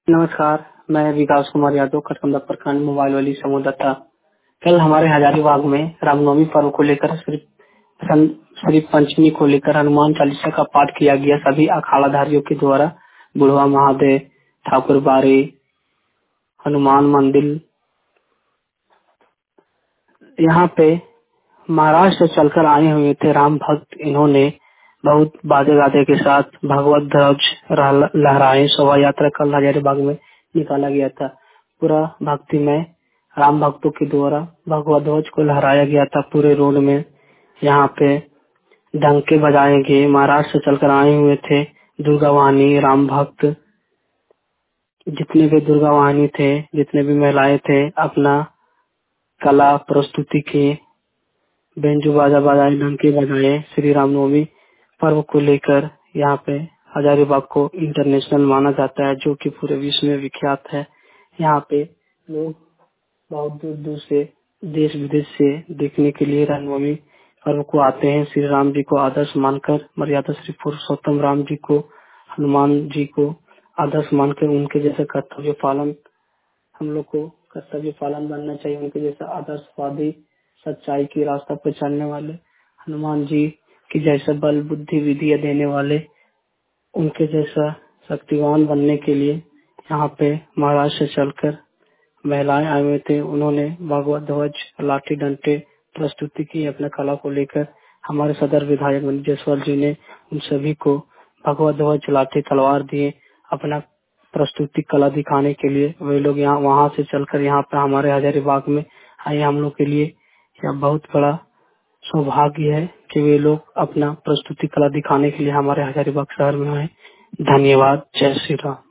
नमस्कार, मैं विकास कुमार यादव कटकमदा प्रखंड मोबाइल वाली समूह दत्ता। कल हमारे हजारीबाग में रामनवमी पर्व को लेकर श्री पंचमी को लेकर हनुमान चालीसा का पाठ किया गया। सभी अखाड़ाधारियों के द्वारा बुढ़वा महादेव, ठाकुर बाड़ी, हनुमान मंदिर, यहाँ पे महाराष्ट्र से चलकर आए हुए थे राम भक्त। इन्होंने बहुत बाजे गाजे के साथ भगवत ध्वज लहराए। शोभा यात्रा कल हजारीबाग में निकाला गया था। पूरा भक्ति में राम भक्तों के द्वारा भगवत ध्वज को लहराया गया था पूरे रोड में। यहाँ पे डंके बजाए गए। महाराष्ट्र से चलकर आए हुए थे दुर्गा वाहिनी, राम भक्त, जितने भी दुर्गा वाहिनी थे, जितने भी महिलाएं थे, अपना कला प्रस्तुति की बेंजू बाजा बजाए, डंके बजाए। श्री रामनवमी पर्व को लेकर यहाँ पे हजारीबाग को इंटरनेशनल माना जाता है, जो कि पूरे विश्व में विख्यात है। यहाँ पे लोग बहुत दूर दूर से, देश विदेश से देखने के लिए रामनवमी पर्व को आते हैं। श्री राम जी को आदर्श मानकर, मर्यादा श्री पुरुषोत्तम राम जी को, हनुमान जी को आदर्श मानकर उनके जैसे कर्तव्य पालन, हम लोग को कर्तव्य पालन बनना चाहिए। उनके जैसा आदर्शवादी, सच्चाई की रास्ता पर चलने वाले, हनुमान जी की जैसा बल बुद्धि विद्या देने वाले, उनके जैसा शक्तिवान बनने के लिए यहाँ पे महाराष्ट्र से चलकर महिलाएं आए हुए थे। उन्होंने भगवत ध्वज, लाठी डंडे प्रस्तुति की अपने कला को लेकर। हमारे सदर विधायक मनीष जायसवाल जी ने उन सभी को भगवत ध्वज, लाठी, तलवार दिए अपना प्रस्तुति कला दिखाने के लिए। वे लोग यहाँ वहाँ से चलकर यहाँ पे हमारे हजारीबाग में आए। हम लोग के लिए यह बहुत बड़ा सौभाग्य है कि वे लोग अपना प्रस्तुति कला दिखाने के लिए हमारे हजारीबाग शहर में आए। धन्यवाद। जय श्री राम।